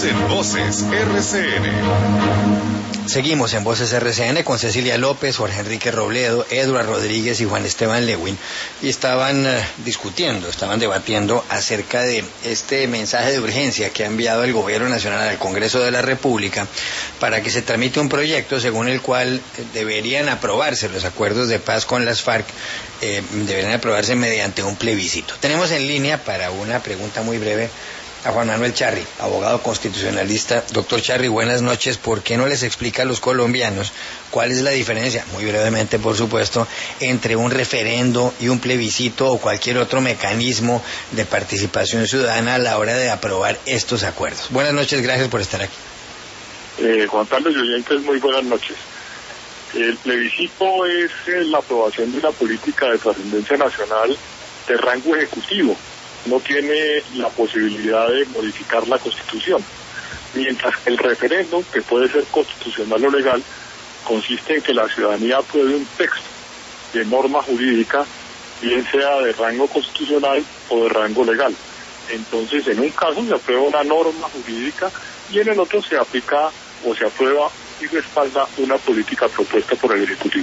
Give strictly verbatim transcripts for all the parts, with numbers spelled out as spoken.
en Voces R C N. Seguimos en Voces R C N con Cecilia López, Jorge Enrique Robledo, Edward Rodríguez y Juan Esteban Lewin, y estaban uh, discutiendo, estaban debatiendo acerca de este mensaje de urgencia que ha enviado el Gobierno Nacional al Congreso de la República para que se tramite un proyecto según el cual deberían aprobarse los acuerdos de paz con las FARC, eh, deberían aprobarse mediante un plebiscito. Tenemos en línea para una pregunta muy breve a Juan Manuel Charri, abogado constitucionalista. Doctor Charri, buenas noches. ¿Por qué no les explica a los colombianos cuál es la diferencia, muy brevemente por supuesto, entre un referendo y un plebiscito o cualquier otro mecanismo de participación ciudadana a la hora de aprobar estos acuerdos? Buenas noches, gracias por estar aquí. Eh, Juan Carlos y oyentes, muy buenas noches. El plebiscito es eh, la aprobación de una política de trascendencia nacional de rango ejecutivo. No tiene la posibilidad de modificar la Constitución, mientras que el referéndum, que puede ser constitucional o legal, consiste en que la ciudadanía apruebe un texto de norma jurídica, bien sea de rango constitucional o de rango legal. Entonces, en un caso se aprueba una norma jurídica y en el otro se aplica o se aprueba y respalda una política propuesta por el Ejecutivo.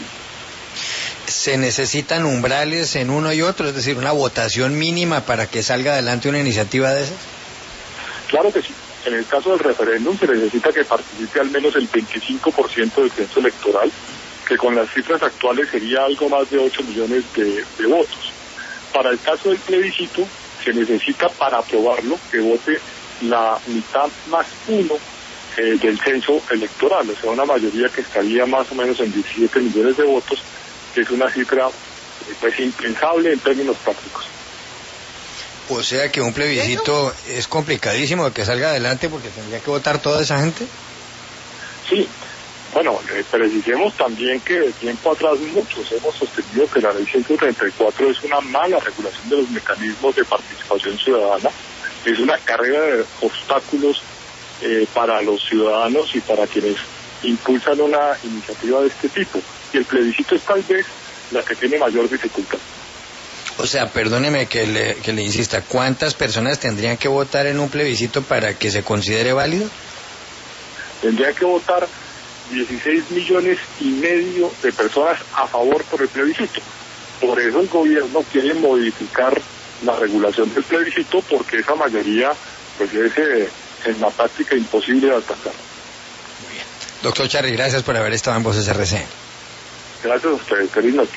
¿Se necesitan umbrales en uno y otro, es decir, una votación mínima para que salga adelante una iniciativa de esas? Claro que sí. En el caso del referéndum se necesita que participe al menos el veinticinco por ciento del censo electoral, que con las cifras actuales sería algo más de ocho millones de, de votos. Para el caso del plebiscito se necesita, para aprobarlo, que vote la mitad más uno eh, del censo electoral, o sea, una mayoría que estaría más o menos en diecisiete millones de votos, que es una cifra pues impensable en términos prácticos. O sea que un plebiscito es complicadísimo de que salga adelante porque tendría que votar toda esa gente. Sí, bueno, eh, precisemos también que de tiempo atrás muchos hemos sostenido que la ley ciento treinta y cuatro es una mala regulación de los mecanismos de participación ciudadana, es una carrera de obstáculos eh, para los ciudadanos y para quienes impulsan una iniciativa de este tipo. Y el plebiscito es tal vez la que tiene mayor dificultad. O sea, perdóneme que le, que le insista, ¿cuántas personas tendrían que votar en un plebiscito para que se considere válido? Tendrían que votar dieciséis millones y medio de personas a favor por el plebiscito. Por eso el gobierno quiere modificar la regulación del plebiscito, porque esa mayoría pues es eh, en la práctica imposible de alcanzar. Muy bien. Doctor Charri, gracias por haber estado en Voces R C N. Gracias a ustedes, feliz noche.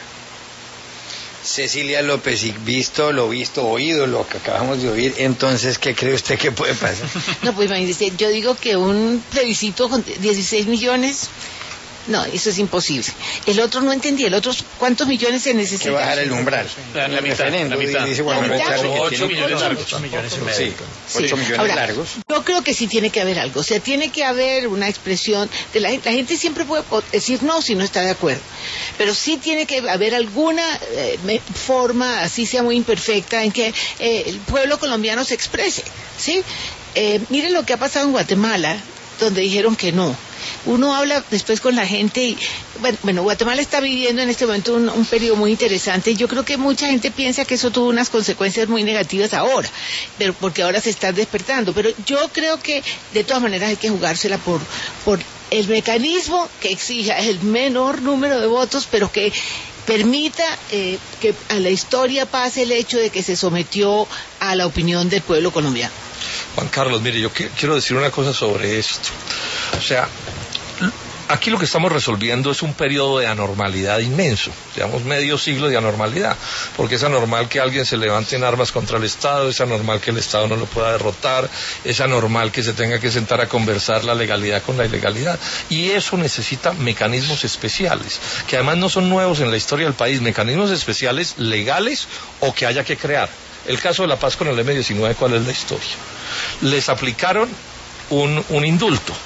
Cecilia López, y visto lo visto, oído lo que acabamos de oír, entonces, ¿qué cree usted que puede pasar? No, pues imagínese, yo digo que un plebiscito con dieciséis millones, no, eso es imposible. El otro no entendí, el otro, ¿cuántos millones se necesitan? Que bajar el umbral. La, la mitad, la mitad. Dice Juan Manuel Charri que ocho tiene millones largos. ocho millones y medio. Sí, ocho Sí. millones Ahora, largos. Yo creo que sí tiene que haber algo, o sea, tiene que haber una expresión de la gente. La gente siempre puede decir no si no está de acuerdo, pero sí tiene que haber alguna eh, forma, así sea muy imperfecta, en que eh, el pueblo colombiano se exprese, ¿sí? Eh, miren lo que ha pasado en Guatemala, donde dijeron que no. Uno habla después con la gente y, bueno, bueno Guatemala está viviendo en este momento un, un periodo muy interesante. Yo creo que mucha gente piensa que eso tuvo unas consecuencias muy negativas ahora, pero porque ahora se están despertando. Pero yo creo que de todas maneras hay que jugársela por, por el mecanismo que exija el menor número de votos, pero que permita eh, que a la historia pase el hecho de que se sometió a la opinión del pueblo colombiano. Juan Carlos, mire, yo qu- quiero decir una cosa sobre esto. O sea, aquí lo que estamos resolviendo es un periodo de anormalidad inmenso, digamos medio siglo de anormalidad, porque es anormal que alguien se levante en armas contra el Estado, es anormal que el Estado no lo pueda derrotar, es anormal que se tenga que sentar a conversar la legalidad con la ilegalidad, y eso necesita mecanismos especiales, que además no son nuevos en la historia del país, mecanismos especiales legales o que haya que crear. El caso de la paz con el eme diecinueve, ¿cuál es la historia? Les aplicaron un, un indulto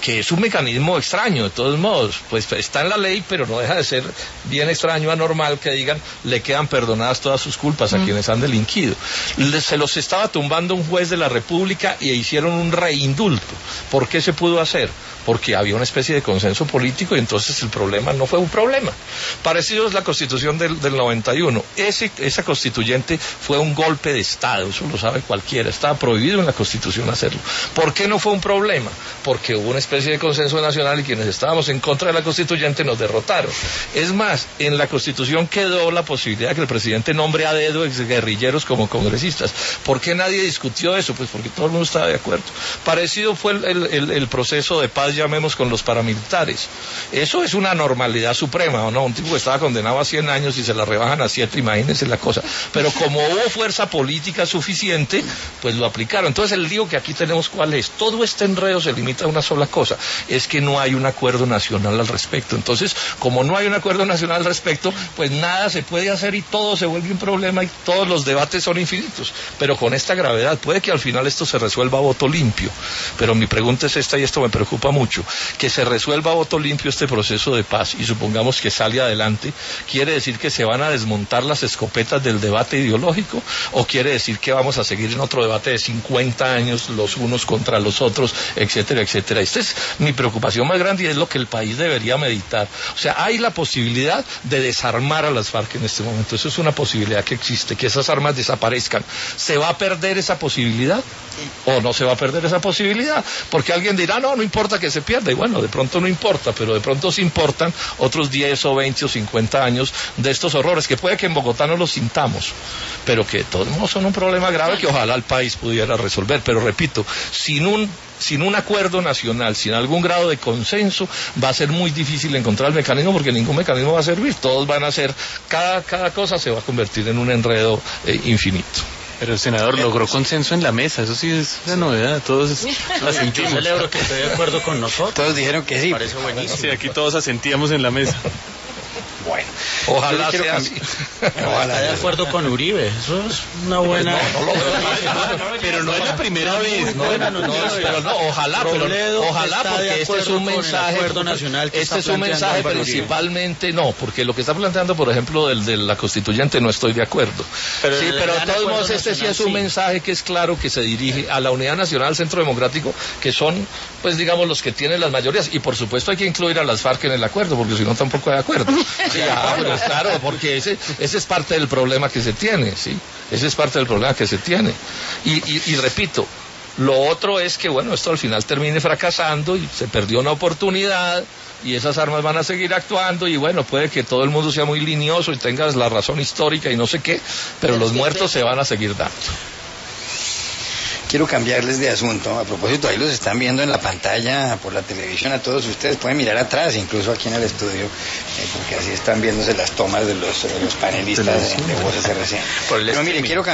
que es un mecanismo extraño, de todos modos, pues está en la ley, pero no deja de ser bien extraño, anormal, que digan, le quedan perdonadas todas sus culpas a mm. quienes han delinquido. Le, se los estaba tumbando un juez de la República y hicieron un reindulto. ¿Por qué se pudo hacer? Porque había una especie de consenso político y entonces el problema no fue un problema. Parecido es la Constitución del, del noventa y uno. Ese, esa constituyente fue un golpe de Estado, eso lo sabe cualquiera, estaba prohibido en la Constitución hacerlo. ¿Por qué no fue un problema? Porque hubo una especie de consenso nacional y quienes estábamos en contra de la constituyente nos derrotaron. Es más, en la Constitución quedó la posibilidad de que el presidente nombre a dedo exguerrilleros como congresistas. ¿Por qué nadie discutió eso? Pues porque todo el mundo estaba de acuerdo. Parecido fue el, el, el, el proceso de paz, llamemos, con los paramilitares. Eso es una normalidad suprema, ¿o no? Un tipo que estaba condenado a cien años y se la rebajan a siete, imagínense la cosa. Pero como hubo fuerza política suficiente, pues lo aplicaron. Entonces el lío que aquí tenemos, ¿cuál es? Todo este enredo se limita a una sola cosa, es que no hay un acuerdo nacional al respecto. Entonces, como no hay un acuerdo nacional al respecto, pues nada se puede hacer y todo se vuelve un problema y todos los debates son infinitos. Pero con esta gravedad, puede que al final esto se resuelva a voto limpio. Pero mi pregunta es esta, y esto me preocupa mucho. Que se resuelva a voto limpio este proceso de paz y supongamos que sale adelante, ¿quiere decir que se van a desmontar las escopetas del debate ideológico? ¿O quiere decir que vamos a seguir en otro debate de cincuenta años los unos contra los otros, etcétera, etcétera? Esta es mi preocupación más grande y es lo que el país debería meditar. O sea, hay la posibilidad de desarmar a las FARC en este momento. Eso es una posibilidad que existe, que esas armas desaparezcan. ¿Se va a perder esa posibilidad? ¿O no se va a perder esa posibilidad? Porque alguien dirá, no, no importa que se pierda. Y bueno, de pronto no importa, pero de pronto sí importan otros diez o veinte o cincuenta años de estos horrores, que puede que en Bogotá no los sintamos, pero que de todos modos son un problema grave que ojalá el país pudiera resolver. Pero repito, sin un sin un acuerdo nacional, sin algún grado de consenso, va a ser muy difícil encontrar el mecanismo, porque ningún mecanismo va a servir. Todos van a ser, cada, cada cosa se va a convertir en un enredo eh, infinito. Pero el senador logró consenso en la mesa, eso sí es una novedad, todos asentimos. Yo celebro que esté de acuerdo con nosotros. Todos dijeron que sí. Parece buenísimo. Sí, aquí todos asentíamos en la mesa. Bueno, ojalá sea así. Ojalá. Está de acuerdo con Uribe, eso es una buena... No, no, no, pero no es la primera vez. No, no, no, no, pero no, ojalá, pero ojalá, porque este es un mensaje, este es un mensaje principalmente, no, porque lo que está planteando, por ejemplo, del de la constituyente, no estoy de acuerdo. Pero sí, pero de todos modos este sí es un mensaje que es claro, que se dirige a la Unidad Nacional, al Centro Democrático, que son, pues digamos, los que tienen las mayorías, y por supuesto hay que incluir a las FARC en el acuerdo, porque si no tampoco hay acuerdo. Sí, ah, pues, claro, porque ese, ese es parte del problema que se tiene, ¿sí? Ese es parte del problema que se tiene. Y, y, y repito, lo otro es que, bueno, esto al final termine fracasando y se perdió una oportunidad y esas armas van a seguir actuando y, bueno, puede que todo el mundo sea muy linioso y tengas la razón histórica y no sé qué, pero los muertos se van a seguir dando. Quiero cambiarles de asunto. A propósito, ahí los están viendo en la pantalla por la televisión a todos ustedes. Pueden mirar atrás, incluso aquí en el estudio, eh, porque así están viéndose las tomas de los, de los panelistas de, de Voces R C N. Pero mire, quiero cambiar